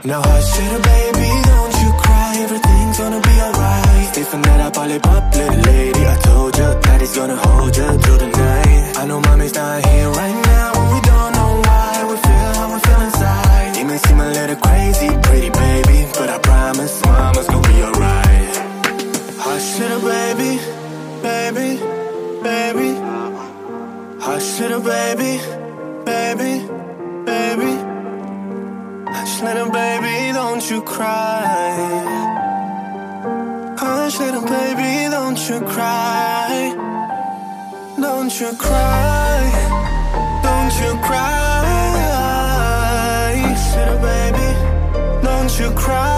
Now hush little baby, don't you cry, everything's gonna be alright. Stiffen that up, all it up, little lady. I told you, daddy's gonna hold you through the night. I know mommy's not here right now, and we don't know why. We feel how we feel inside. You may seem a little crazy, pretty baby, but I promise mama's gonna be alright. Hush little baby, baby, baby. Hush little baby, baby, baby. Hush little baby, don't you cry. Hush little baby, don't you cry. Don't you cry. Don't you cry. Hush little baby, don't you cry.